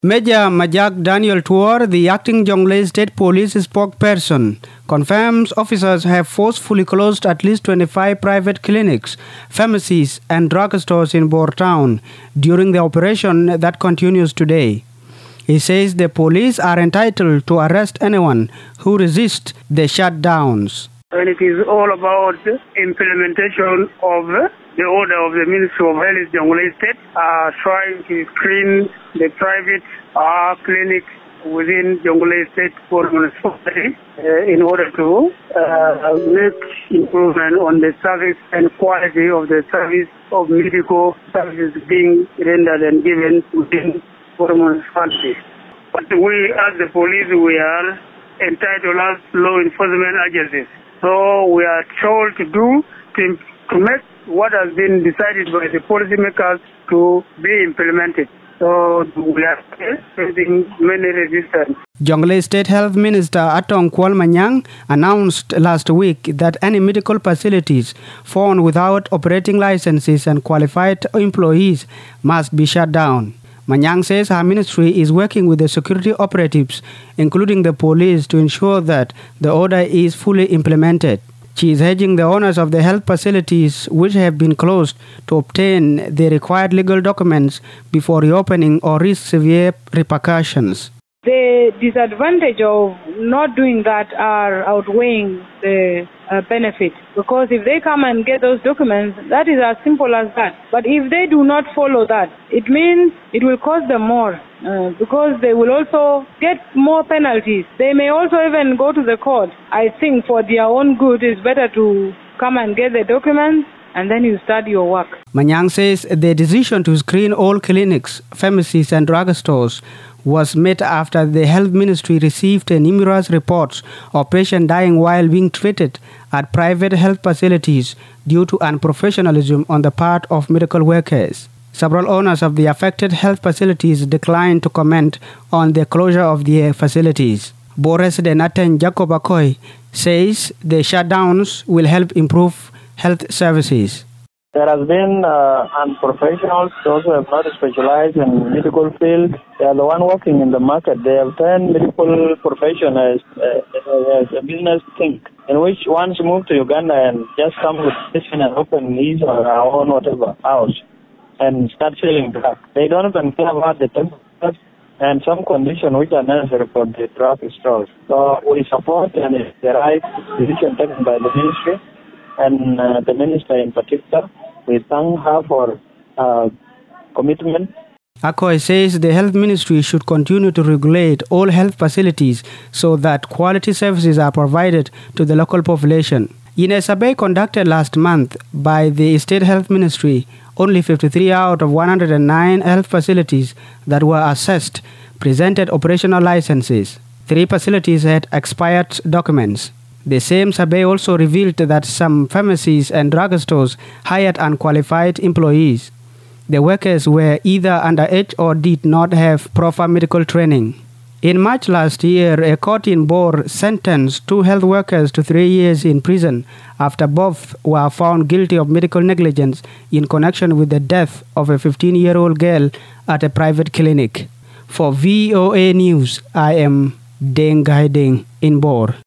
Major Majak Daniel Tuor, the acting Jonglei State Police spokesperson, confirms officers have forcefully closed at least 25 private clinics, pharmacies and drugstores in Bor Town during the operation that continues today. He says the police are entitled to arrest anyone who resists the shutdowns. And it is all about implementation of the order of the Ministry of Health, Jonglei State, trying to screen the private clinics within Jonglei State for municipality in order to make improvement on the service and quality of the service of medical services being rendered and given within for municipality. But we, as the police, we are entitled as law enforcement agencies. So we are told to make what has been decided by the policymakers to be implemented. So we are facing many resistance. Jonglei State Health Minister Atong Kwal Manyang announced last week that any medical facilities found without operating licenses and qualified employees must be shut down. Manyang says her ministry is working with the security operatives, including the police, to ensure that the order is fully implemented. She is urging the owners of the health facilities which have been closed to obtain the required legal documents before reopening or risk severe repercussions. The disadvantage of not doing that are outweighing the benefit, because if they come and get those documents, that is as simple as that. But if they do not follow that, it means it will cost them more because they will also get more penalties. They may also even go to the court. I think for their own good, it's better to come and get the documents and then you start your work. Manyang says the decision to screen all clinics, pharmacies and drugstores was made after the health ministry received numerous reports of patients dying while being treated at private health facilities due to unprofessionalism on the part of medical workers. Several owners of the affected health facilities declined to comment on the closure of their facilities. Bor resident Aten Jacob Akoy says the shutdowns will help improve health services. There has been unprofessionals, those who have not specialized in medical field. They are the one working in the market. They have turned medical profession as a business thing, in which once move to Uganda and just come with medicine and open his or our own whatever house and start selling drugs. They don't even care about the temperature and some conditions which are necessary for the drug stores. So we support and it's the right decision taken by the ministry and the minister in particular. We thank her for commitment. Akoy says the health ministry should continue to regulate all health facilities so that quality services are provided to the local population. In a survey conducted last month by the State Health Ministry, only 53 out of 109 health facilities that were assessed presented operational licenses. 3 facilities had expired documents. The same survey also revealed that some pharmacies and drugstores hired unqualified employees. The workers were either underage or did not have proper medical training. In March last year, a court in Bor sentenced 2 health workers to 3 years in prison after both were found guilty of medical negligence in connection with the death of a 15-year-old girl at a private clinic. For VOA News, I am Deng Gai Deng in Bor.